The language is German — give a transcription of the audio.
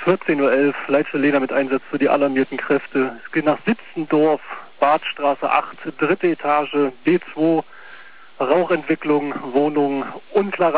14:11 Uhr, Leitstelle Lena mit Einsatz für die alarmierten Kräfte. Es geht nach Sitzendorf, Badstraße 8, dritte Etage, B2, Rauchentwicklung, Wohnung, unklare